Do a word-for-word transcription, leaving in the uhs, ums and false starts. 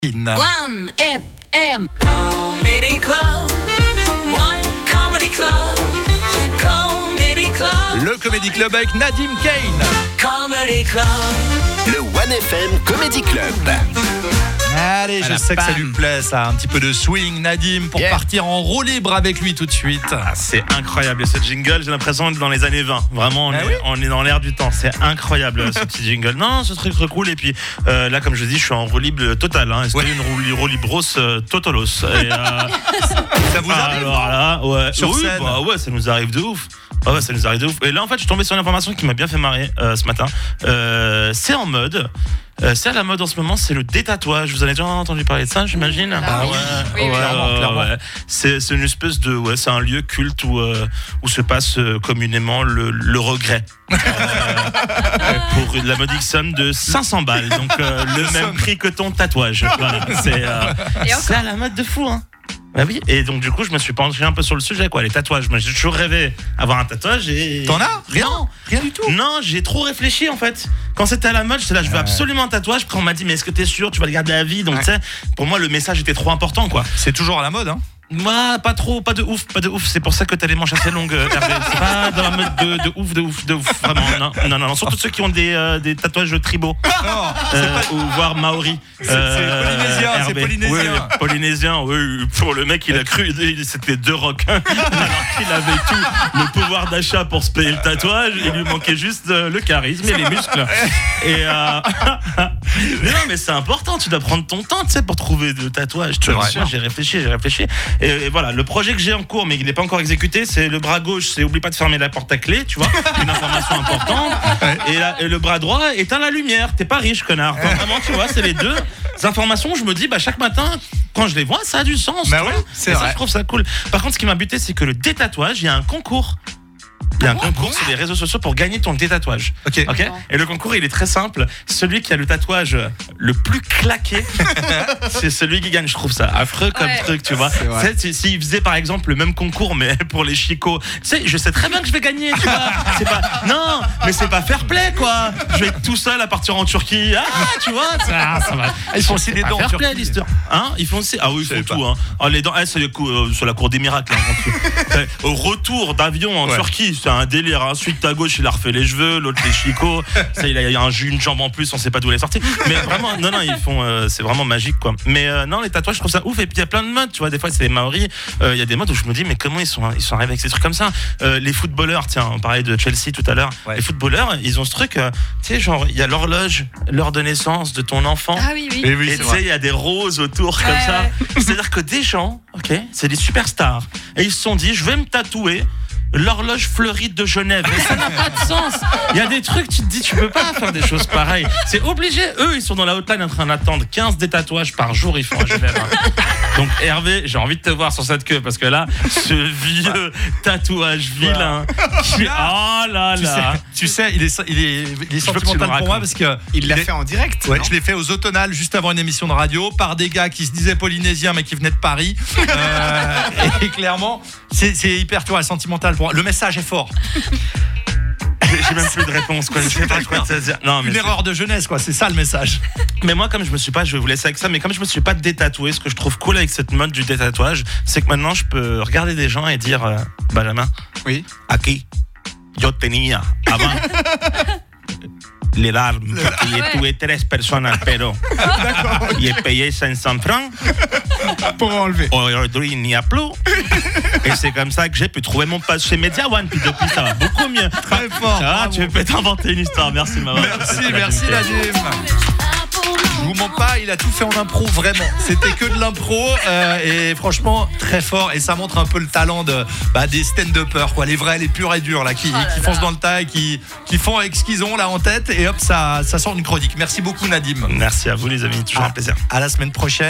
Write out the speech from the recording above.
One F M Comedy Club. One Comedy Club. Comedy Club. Le Comedy Club avec Nadim Kane. Comedy Club. Le One F M Comedy Club. Allez, je Voilà, sais que ça bam. lui plaît, ça. Un petit peu de swing, Nadim, pour Yeah. partir en roue libre avec lui tout de suite. Ah, c'est incroyable, ce jingle, j'ai l'impression d'être dans les années vingt. Vraiment, on, Ah est, oui on est dans l'air du temps. C'est incroyable, ce petit jingle. Non, ce truc très cool. Et puis euh, là, comme je dis, je suis en roue libre totale. Hein. C'était Ouais. une roue, li- roue libre grosse euh, totolos. Et, euh, Ça vous arrive alors là, ouais. Sur oui, scène. bah ouais, ça nous arrive de ouf. Ah ouais, ça nous arrive de ouf. Et là, en fait, je suis tombé sur une information qui m'a bien fait marrer euh, ce matin. Euh, c'est en mode. Euh, c'est à la mode en ce moment, c'est le détatouage. Vous en avez déjà entendu parler de ça, j'imagine? Ah oui. ouais, Oui, oui, clairement, clairement. ouais. C'est, c'est une espèce de, ouais, c'est un lieu culte où euh, où se passe euh, communément le, le regret. Euh, pour la modique somme de cinq cents balles, donc euh, le même prix que ton tatouage. Voilà, c'est euh, c'est à la mode de fou, hein. Bah oui, et donc du coup je me suis penché un peu sur le sujet, quoi, les tatouages. Moi j'ai toujours rêvé avoir un tatouage et... T'en as? Rien? Non, Rien du tout. non, j'ai trop réfléchi en fait. Quand c'était à la mode, j'étais là, je veux Ouais. absolument un tatouage. Quand on m'a dit mais est-ce que t'es sûr, tu vas le garder à vie? Donc tu sais, pour moi le message était trop important, quoi. C'est toujours à la mode, hein. Moi, pas trop, pas de ouf, pas de ouf. C'est pour ça que t'as les manches assez longues, euh, Hervé. C'est pas dans la mode de, de ouf, de ouf, de ouf. Vraiment, non, non, non. non. Surtout ceux qui ont des, euh, des tatouages tribaux, Non, euh, ou voire maori. C'est- c'est polynésien, c'est Hervé. polynésien. Oui, polynésien, oui. Pour le mec, il a cru, il- c'était deux requins. Alors qu'il avait tout le pouvoir d'achat pour se payer le tatouage. Il lui manquait juste euh, le charisme et les muscles. Et euh... mais non, mais c'est important. Tu dois prendre ton temps, tu sais, pour trouver le tatouage. Tu C'est vois, vrai. moi, j'ai réfléchi, j'ai réfléchi. Et, et voilà, le projet que j'ai en cours, mais il n'est pas encore exécuté, c'est le bras gauche, c'est oublie pas de fermer la porte à clé, tu vois, une information importante. Et, la- et le bras droit, éteins la lumière. T'es pas riche, connard. Enfin, vraiment, tu vois, c'est les deux informations. Je me dis, bah chaque matin, quand je les vois, ça a du sens. Bah tu oui, vois. c'est Et vrai. ça, je trouve ça cool. Par contre, ce qui m'a buté, c'est que le détatouage, il y a un concours. Il y a un concours sur les réseaux sociaux pour gagner ton détatouage. Ok. Ok. Et le concours, il est très simple. Celui qui a le tatouage le plus claqué, c'est celui qui gagne. Je trouve ça affreux comme Ouais. truc, tu vois. C'est vrai. Tu sais, si- S'il faisait par exemple le même concours, mais pour les chicots, tu sais, je sais très bien que je vais gagner, tu vois. C'est pas, non, mais c'est pas fair play, quoi. Je vais être tout seul à partir en Turquie. Ah, tu vois, ça, ça va. Ils font aussi C'est des pas dents en fair play, Turquie. l'histoire. Hein, ils font aussi. Ah oui, ils Je font savais tout. Hein. Ah, les dents, eh, c'est, les cou- euh, sur la cour des miracles. Hein, au retour d'avion en Ouais. Turquie, c'est un délire. Hein. Celui de ta gauche, il a refait les cheveux, l'autre les chicots. Ça, il a, il a un, une jambe en plus, on sait pas d'où elle est sortie. Mais vraiment, non, non, ils font, euh, c'est vraiment magique, quoi. Mais euh, non, les tatouages, je trouve ça ouf. Et puis il y a plein de modes, tu vois. Des fois, c'est les Maoris. Euh, Il y a des modes où je me dis, mais comment ils sont, ils sont arrivés avec ces trucs comme ça? Euh, Les footballeurs, tiens, on parlait de Chelsea tout à l'heure. Ouais. Les footballeurs, ils ont ce truc, euh, tu sais, genre, il y a l'horloge, l'heure de naissance de ton enfant. Ah oui, oui. Et oui, Et c'est tu vrai. sais, il y a des roses autour comme Ouais, ça. ouais. C'est-à-dire que des gens, ok, c'est des superstars. Et ils se sont dit, je vais me tatouer l'horloge fleurie de Genève. Et ça n'a pas de sens. Il y a des trucs, tu te dis, tu peux pas faire des choses pareilles. C'est obligé. Eux, ils sont dans la hotline en train d'attendre quinze des tatouages par jour, ils font à Genève. hein. Donc, Hervé, j'ai envie de te voir sur cette queue parce que là, ce vieux tatouage vilain. Qui... Oh là Tu sais, là. tu sais, il est, il est, il est veux que tu sentimental me pour moi racontes. parce que Il l'a est- fait en direct. Ouais, non je l'ai fait aux Automnales juste avant une émission de radio par des gars qui se disaient polynésiens mais qui venaient de Paris. Euh, et clairement, c'est, c'est hyper, tu vois, sentimental pour moi. Le message est fort. J'ai j'ai même plus de réponse, quoi. Je sais pas quoi te dire. Non, mais Une c'est- erreur de jeunesse, quoi. C'est ça le message. Mais moi, comme je me suis pas, je vais vous laisser avec ça, mais comme je me suis pas détatoué, ce que je trouve cool avec cette mode du détatouage, c'est que maintenant je peux regarder des gens et dire, euh, Benjamin, Oui. aquí, yo tenía avant les larmes, parce que j'ai tué tres personas, pero j'ai payé cinq cents francs, Pour enlever. aujourd'hui il n'y a plus. Et c'est comme ça que j'ai pu trouver mon poste chez Media One, puis depuis ça va beaucoup mieux. Très fort. Ah, bravo. tu peux t'inventer une histoire, merci de m'avoir Merci, raconté ça, merci Nadim. Nadim. Je vous mens pas, il a tout fait en impro, vraiment. C'était que de l'impro euh, et franchement très fort. Et ça montre un peu le talent de, bah, des stand-uppers, quoi, les vrais, les purs et durs là, qui, Oh là qui là. foncent dans le tas et qui, qui font avec ce qu'ils ont là en tête. Et hop, ça, ça sort une chronique. Merci beaucoup Nadim. Merci à vous les amis, toujours un plaisir. À la semaine prochaine.